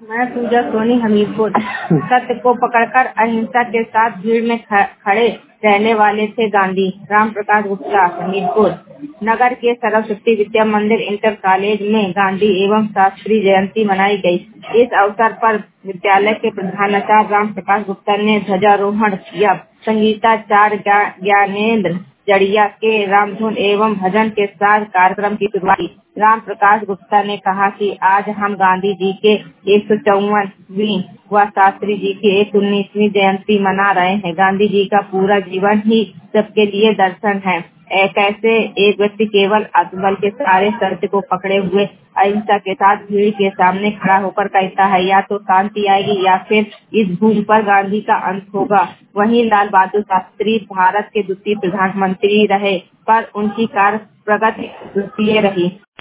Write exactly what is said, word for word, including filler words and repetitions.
मैं पूजा सोनी हमीरपुर। सत्य को पकड़कर अहिंसा के साथ भीड़ में खड़े रहने वाले थे गांधी। राम प्रकाश गुप्ता हमीरपुर। नगर के सरस्वती विद्या मंदिर इंटर कॉलेज में गांधी एवं शास्त्री जयंती मनाई गई। इस अवसर पर विद्यालय के प्रधानाचार्य राम प्रकाश गुप्ता ने ध्वजारोहण किया। संगीताचार्य ज्ञानेन्द्र जड़िया के रामधुन एवं भजन के साथ कार्यक्रम की शुरुआत की। राम प्रकाश गुप्ता ने कहा कि आज हम गांधी जी के एक सौ चौवनवीं व शास्त्री जी की एक सौ उन्नीसवीं जयंती मना रहे हैं। गांधी जी का पूरा जीवन ही सबके लिए दर्शन है। एक ऐसे एक व्यक्ति केवल आत्मबल के सहारे सत्य को पकड़े हुए अहिंसा के साथ भीड़ के सामने खड़ा होकर कहता है, या तो शांति आएगी या फिर इस भूमि पर गांधी का अंत होगा। वहीं लाल बहादुर शास्त्री भारत के द्वितीय प्रधानमंत्री रहे, पर उनकी कार्य प्रगति द्वितीय रही।